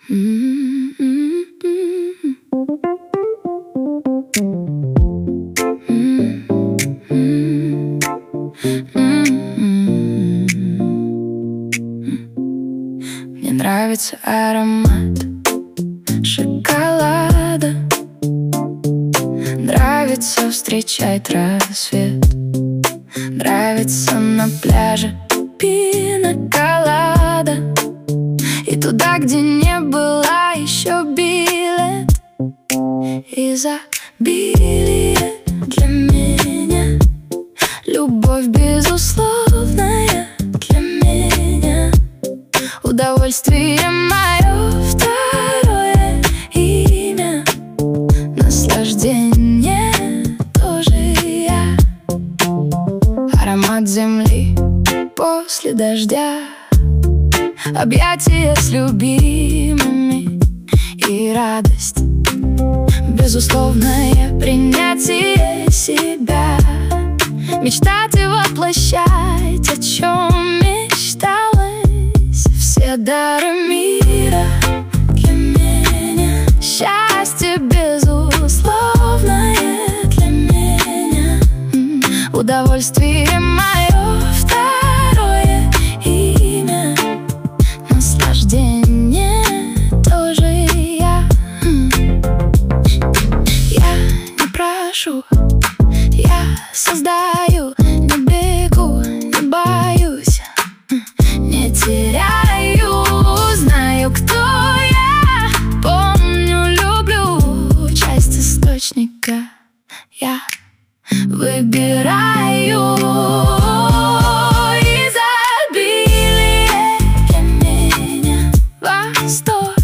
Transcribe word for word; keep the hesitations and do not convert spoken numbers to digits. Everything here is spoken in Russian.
Мне нравится аромат шоколада, нравится встречать рассвет, нравится на пляже пина-колада, и туда, где не была еще билет. Изобилие для меня, любовь безусловная для меня, удовольствие мое второе имя, наслаждение тоже я. Аромат земли после дождя, объятия с любимыми и радость, безусловное принятие себя, мечтать и воплощать, о чем мечталось. Все дары мира для меня, счастье безусловное для меня, удовольствие мое второе имя, наслаждение тоже я. Я не прошу, я создаю, не бегу, не боюсь, не теряю, знаю, кто я, помню, люблю, часть источника я выбираю. Изобилие для меня, восторг